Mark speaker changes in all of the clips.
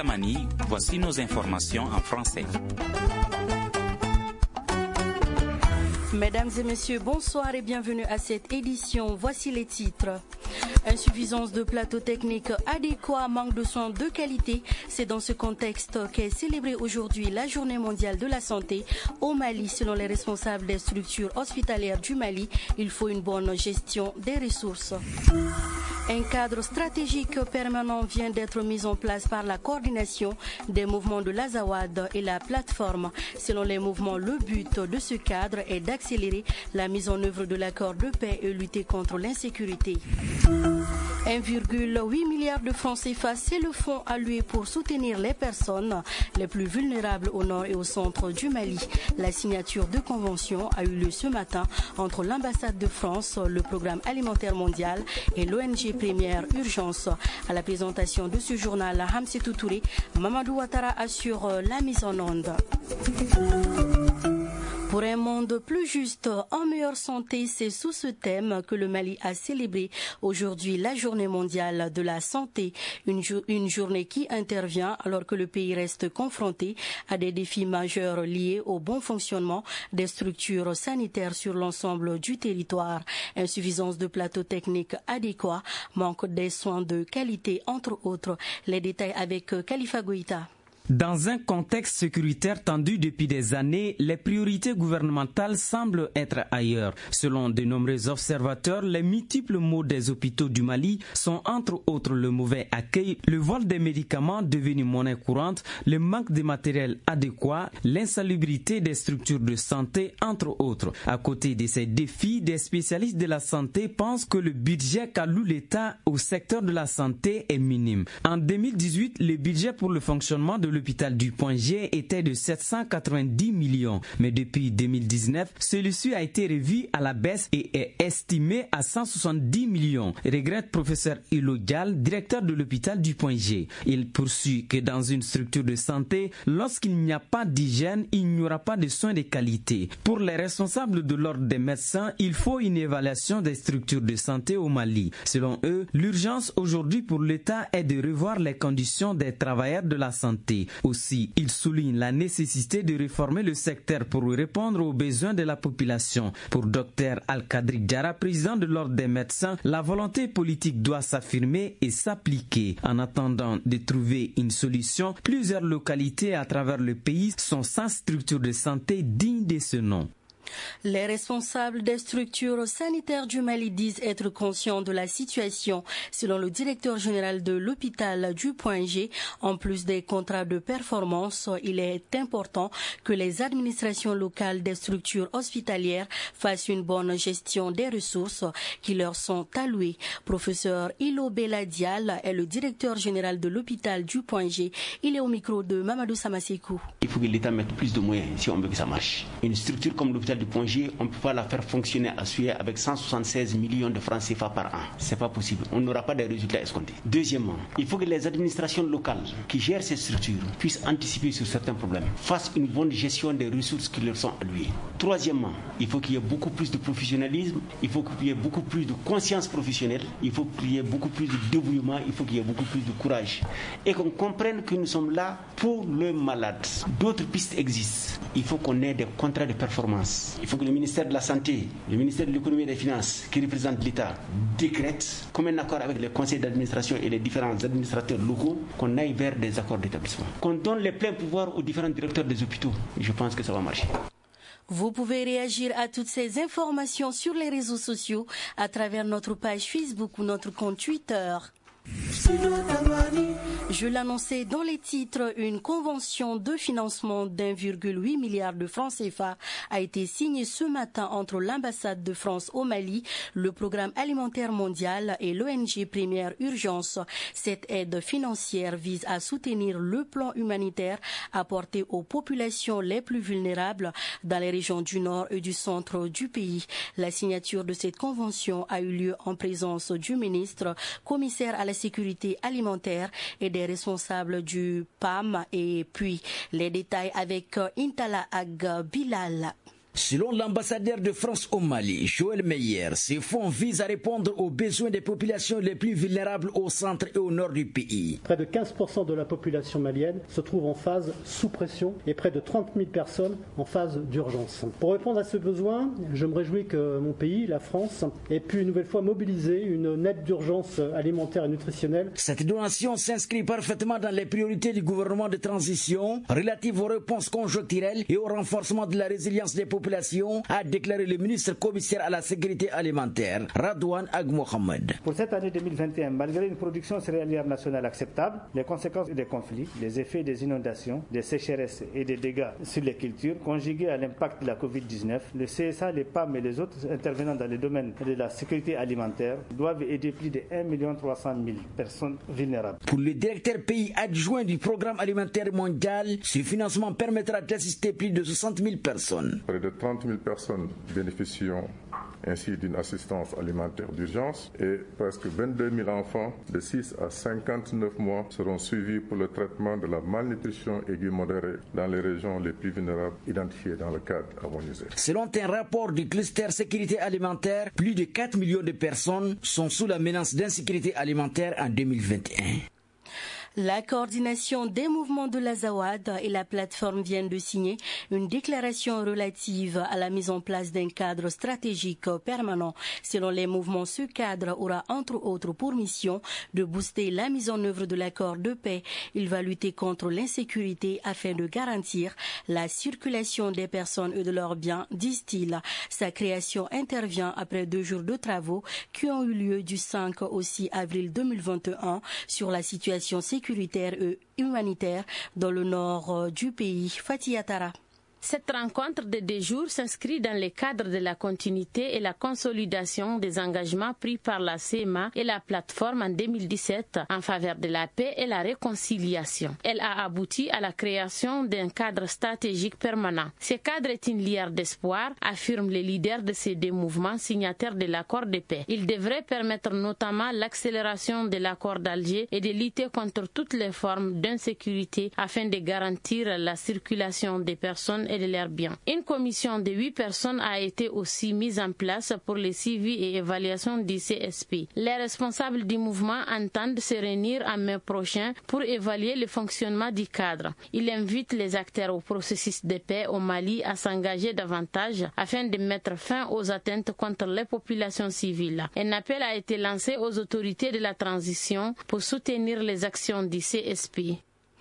Speaker 1: Dramani. Voici nos informations en français.
Speaker 2: Mesdames et messieurs, bonsoir et bienvenue à cette édition. Voici les titres. Insuffisance de plateaux techniques adéquats, manque de soins de qualité. C'est dans ce contexte qu'est célébrée aujourd'hui la Journée mondiale de la santé au Mali. Selon les responsables des structures hospitalières du Mali, il faut une bonne gestion des ressources. Un cadre stratégique permanent vient d'être mis en place par la coordination des mouvements de l'Azawad et la plateforme. Selon les mouvements, le but de ce cadre est d'accélérer la mise en œuvre de l'accord de paix et lutter contre l'insécurité. 1,8 milliard de francs CFA, c'est le fonds alloué pour soutenir les personnes les plus vulnérables au nord et au centre du Mali. La signature de convention a eu lieu ce matin entre l'ambassade de France, le programme alimentaire mondial et l'ONG Première Urgence. À la présentation de ce journal, Hamsetou Touré, Mamadou Ouattara assure la mise en onde. Pour un monde plus juste, en meilleure santé, c'est sous ce thème que le Mali a célébré aujourd'hui la Journée mondiale de la santé. Une journée qui intervient alors que le pays reste confronté à des défis majeurs liés au bon fonctionnement des structures sanitaires sur l'ensemble du territoire. Insuffisance de plateaux techniques adéquats, manque des soins de qualité, entre autres. Les détails avec Khalifa Goïta.
Speaker 3: Dans un contexte sécuritaire tendu depuis des années, les priorités gouvernementales semblent être ailleurs. Selon de nombreux observateurs, les multiples maux des hôpitaux du Mali sont entre autres le mauvais accueil, le vol des médicaments devenu monnaie courante, le manque de matériel adéquat, l'insalubrité des structures de santé, entre autres. À côté de ces défis, des spécialistes de la santé pensent que le budget qu'alloue l'État au secteur de la santé est minime. En 2018, le budget pour le fonctionnement de l'hôpital du Point G était de 790 millions. Mais depuis 2019, celui-ci a été revu à la baisse et est estimé à 170 millions, regrette professeur Ilo Dial, directeur de l'hôpital du Point G. Il poursuit que dans une structure de santé, lorsqu'il n'y a pas d'hygiène, il n'y aura pas de soins de qualité. Pour les responsables de l'ordre des médecins, il faut une évaluation des structures de santé au Mali. Selon eux, l'urgence aujourd'hui pour l'État est de revoir les conditions des travailleurs de la santé. Aussi, il souligne la nécessité de réformer le secteur pour répondre aux besoins de la population. Pour Dr Al-Kadri Diarra, président de l'Ordre des médecins, la volonté politique doit s'affirmer et s'appliquer. En attendant de trouver une solution, plusieurs localités à travers le pays sont sans structure de santé digne de ce nom.
Speaker 2: Les responsables des structures sanitaires du Mali disent être conscients de la situation. Selon le directeur général de l'hôpital du Point G, en plus des contrats de performance, il est important que les administrations locales des structures hospitalières fassent une bonne gestion des ressources qui leur sont allouées. Professeur Ilo Beladial est le directeur général de l'hôpital du Point G. Il est au micro de Mamadou Samasekou.
Speaker 4: Il faut que l'État mette plus de moyens si on veut que ça marche. Une structure comme l'hôpital du Point G, on ne peut pas la faire fonctionner à suer avec 176 millions de francs CFA par an. C'est pas possible. On n'aura pas de résultats escomptés. Deuxièmement, il faut que les administrations locales qui gèrent ces structures puissent anticiper sur certains problèmes, fassent une bonne gestion des ressources qui leur sont allouées. Troisièmement, il faut qu'il y ait beaucoup plus de professionnalisme, il faut qu'il y ait beaucoup plus de conscience professionnelle, il faut qu'il y ait beaucoup plus de dévouement, il faut qu'il y ait beaucoup plus de courage. Et qu'on comprenne que nous sommes là pour le malade. D'autres pistes existent. Il faut qu'on ait des contrats de performance. Il faut que le ministère de la Santé, le ministère de l'Économie et des Finances, qui représente l'État, décrète, comme un accord avec les conseils d'administration et les différents administrateurs locaux, qu'on aille vers des accords d'établissement. Qu'on donne les pleins pouvoirs aux différents directeurs des hôpitaux. Je pense que ça va marcher.
Speaker 2: Vous pouvez réagir à toutes ces informations sur les réseaux sociaux à travers notre page Facebook ou notre compte Twitter. Je l'annonçais dans les titres, une convention de financement d'1,8 milliard de francs CFA a été signée ce matin entre l'ambassade de France au Mali, le programme alimentaire mondial et l'ONG Première Urgence. Cette aide financière vise à soutenir le plan humanitaire apporté aux populations les plus vulnérables dans les régions du nord et du centre du pays. La signature de cette convention a eu lieu en présence du ministre, commissaire à la sécurité alimentaire et des responsables du PAM. Et puis les détails avec Intala Ag Bilal.
Speaker 5: Selon l'ambassadeur de France au Mali, Joël Meyer, ces fonds visent à répondre aux besoins des populations les plus vulnérables au centre et au nord du pays.
Speaker 6: Près de 15% de la population malienne se trouve en phase sous pression et près de 30 000 personnes en phase d'urgence. Pour répondre à ce besoin, je me réjouis que mon pays, la France, ait pu une nouvelle fois mobiliser une aide d'urgence alimentaire et nutritionnelle.
Speaker 5: Cette donation s'inscrit parfaitement dans les priorités du gouvernement de transition relatives aux réponses conjoncturelles et au renforcement de la résilience des populations, a déclaré le ministre commissaire à la sécurité alimentaire, Radouane Ag Mohamed.
Speaker 7: Pour cette année 2021, malgré une production céréalière nationale acceptable, les conséquences des conflits, les effets des inondations, des sécheresses et des dégâts sur les cultures, conjugués à l'impact de la Covid-19, le CSA, les PAM et les autres intervenants dans le domaine de la sécurité alimentaire doivent aider plus de 1 300 000 personnes vulnérables.
Speaker 5: Pour le directeur pays adjoint du programme alimentaire mondial, ce financement permettra d'assister plus de 60 000 personnes.
Speaker 8: Près de 30 000 personnes bénéficieront ainsi d'une assistance alimentaire d'urgence et presque 22 000 enfants de 6 à 59 mois seront suivis pour le traitement de la malnutrition aiguë modérée dans les régions les plus vulnérables identifiées dans le cadre harmonisé.
Speaker 5: Selon un rapport du cluster sécurité alimentaire, plus de 4 millions de personnes sont sous la menace d'insécurité alimentaire en 2021.
Speaker 2: La coordination des mouvements de l'Azawad et la plateforme viennent de signer une déclaration relative à la mise en place d'un cadre stratégique permanent. Selon les mouvements, ce cadre aura entre autres pour mission de booster la mise en œuvre de l'accord de paix. Il va lutter contre l'insécurité afin de garantir la circulation des personnes et de leurs biens, disent-ils. Sa création intervient après 2 jours de travaux qui ont eu lieu du 5 au 6 avril 2021 sur la situation sécuritaire et humanitaire dans le nord du pays. Fatia Tara.
Speaker 9: Cette rencontre de 2 jours s'inscrit dans le cadre de la continuité et la consolidation des engagements pris par la CMA et la plateforme en 2017 en faveur de la paix et la réconciliation. Elle a abouti à la création d'un cadre stratégique permanent. Ce cadre est une lueur d'espoir, affirment les leaders de ces 2 mouvements signataires de l'accord de paix. Il devrait permettre notamment l'accélération de l'accord d'Alger et de lutter contre toutes les formes d'insécurité afin de garantir la circulation des personnes et de leurs biens. Une commission de 8 personnes a été aussi mise en place pour le suivi et évaluation du CSP. Les responsables du mouvement entendent se réunir en mai prochain pour évaluer le fonctionnement du cadre. Il invite les acteurs au processus de paix au Mali à s'engager davantage afin de mettre fin aux atteintes contre les populations civiles. Un appel a été lancé aux autorités de la transition pour soutenir les actions du CSP.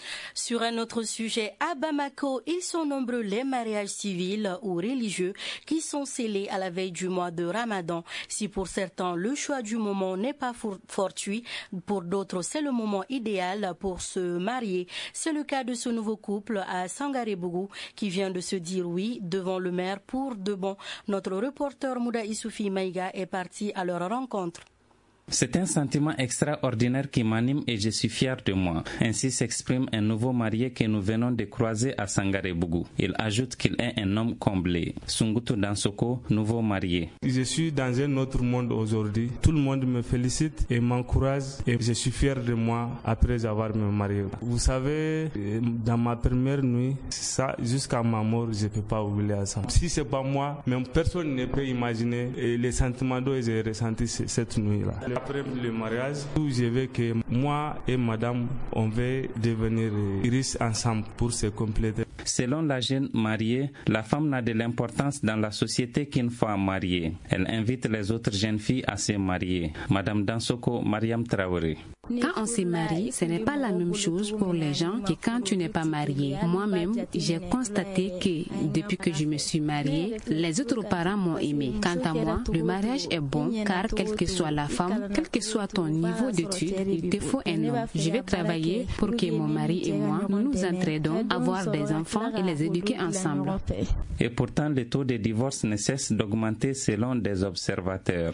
Speaker 2: Sur un autre sujet, à Bamako, ils sont nombreux les mariages civils ou religieux qui sont scellés à la veille du mois de Ramadan. Si pour certains, le choix du moment n'est pas fortuit, pour d'autres, c'est le moment idéal pour se marier. C'est le cas de ce nouveau couple à Sangarebougou qui vient de se dire oui devant le maire pour de bon. Notre reporter Mouda Issoufi Maïga est parti à leur rencontre.
Speaker 1: C'est un sentiment extraordinaire qui m'anime et je suis fier de moi. Ainsi s'exprime un nouveau marié que nous venons de croiser à Sangarebougou. Il ajoute qu'il est un homme comblé. Sungutu Dansoko, nouveau marié.
Speaker 10: Je suis dans un autre monde aujourd'hui. Tout le monde me félicite et m'encourage et je suis fier de moi après avoir me marié. Vous savez, dans ma première nuit, ça, jusqu'à ma mort, je ne peux pas oublier ça. Si c'est pas moi, même personne ne peut imaginer les sentiments dont j'ai ressenti cette nuit-là. Après le mariage, je veux que moi et madame, on va devenir riches ensemble pour se compléter.
Speaker 1: Selon la jeune mariée, la femme n'a de l'importance dans la société qu'une femme mariée. Elle invite les autres jeunes filles à se marier. Madame Dansoko Mariam Traoré.
Speaker 11: Quand on se marie, ce n'est pas la même chose pour les gens que quand tu n'es pas marié. Moi-même, j'ai constaté que depuis que je me suis mariée, les autres parents m'ont aimé. Quant à moi, le mariage est bon car quelle que soit la femme, quel que soit ton niveau d'études, il te faut un homme. Je vais travailler pour que mon mari et moi, nous nous entraidons, avoir des enfants et les éduquer ensemble.
Speaker 1: Et pourtant, le taux de divorce ne cesse d'augmenter selon des observateurs.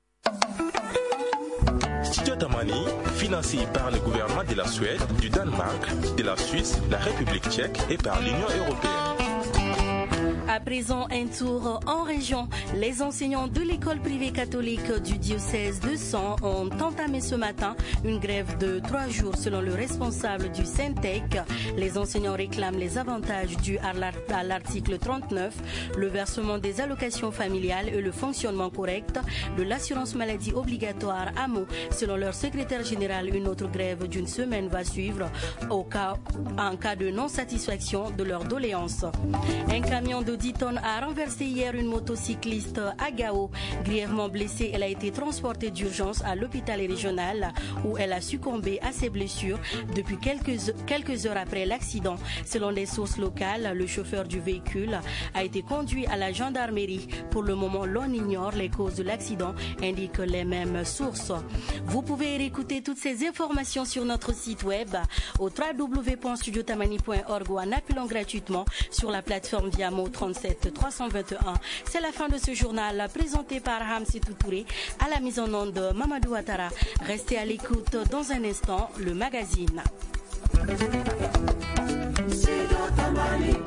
Speaker 12: Studio Tamani, financé par le gouvernement de la Suède, du Danemark, de la Suisse, la République tchèque et par l'Union européenne.
Speaker 2: À présent, un tour en région. Les enseignants de l'école privée catholique du diocèse de Sens ont entamé ce matin une grève de 3 jours selon le responsable du Syntec. Les enseignants réclament les avantages dus à l'article 39, le versement des allocations familiales et le fonctionnement correct de l'assurance maladie obligatoire AMO. Selon leur secrétaire général, une autre grève d'une semaine va suivre en cas de non-satisfaction de leurs doléances. Un camion de 10 tonnes a renversé hier une motocycliste à Gao. Grièvement blessée, elle a été transportée d'urgence à l'hôpital régional où elle a succombé à ses blessures depuis quelques heures après l'accident. Selon des sources locales, le chauffeur du véhicule a été conduit à la gendarmerie. Pour le moment, l'on ignore les causes de l'accident, indiquent les mêmes sources. Vous pouvez réécouter toutes ces informations sur notre site web au www.studiotamani.org ou en appelant gratuitement sur la plateforme Viamo 37 321. C'est la fin de ce journal présenté par Hamsi Toutouré, à la mise en onde de Mamadou Ouattara. Restez à l'écoute dans un instant, le magazine.